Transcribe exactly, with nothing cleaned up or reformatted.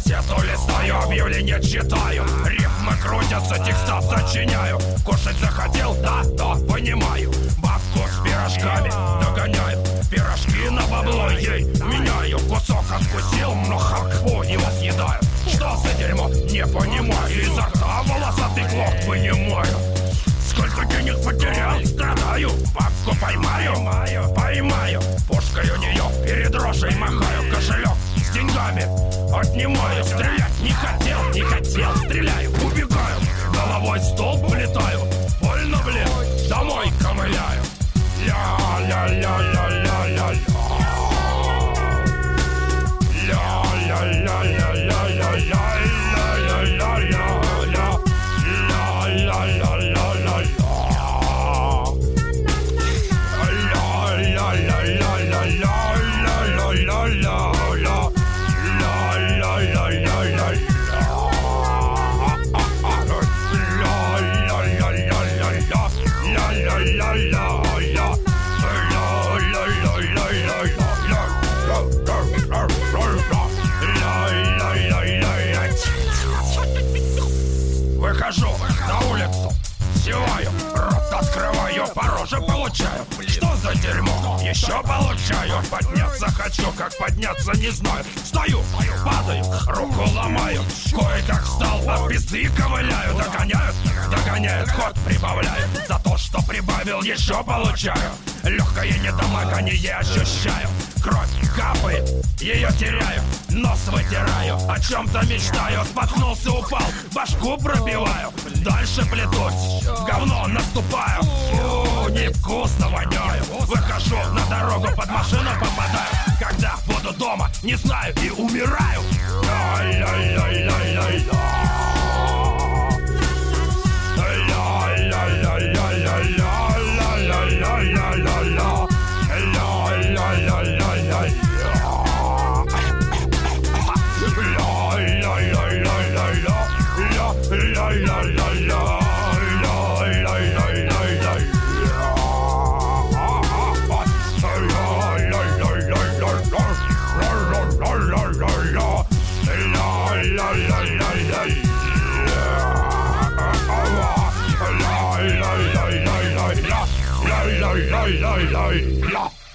газету листаю, объявления читаю, рифмы крутятся, текстов сочиняю. Кушать захотел, да, то понимаю. Бабку с пирожками догоняю, пирожки на бабло ей меняю. Кусок откусил, но хакпу его съедаю. Что за дерьмо, не понимаю. Изо рта волосатый клок вынимаю. Сколько денег потерял, страдаю. Бабку поймаю, поймаю. Пушкой у нее перед рожей махаю. Кошелек с деньгами отнимаю. Стрелять не хотел, не хотел. Стреляю, убегаю, головой в столб влетаю. Больно, блин, домой ковыляю. Ля-ля-ля-ля-ля-ля-ля. Ля-ля-ля-ля-ля-ля-ля. Выхожу на улицу, зеваю, рот открываю, по роже получаю. Что за дерьмо? Еще получаю. Подняться хочу, как подняться не знаю. Стою, падаю, руку ломаю. Кое-как встал, от пизды ковыляю. Догоняют, догоняют, ход прибавляю. За то, что прибавил, еще получаю. Легкое недомогание ощущаю. Кровь капает, ее теряю. Нос вытираю, о чем-то мечтаю. Споткнулся, упал, башку пробиваю. Дальше плетусь, в говно наступаю. Фу, невкусно воняю. Выхожу на дорогу, под машину попадаю. Когда буду дома, не знаю и умираю. Ля-ля-ля-ля-ля-ля. La la la la la la.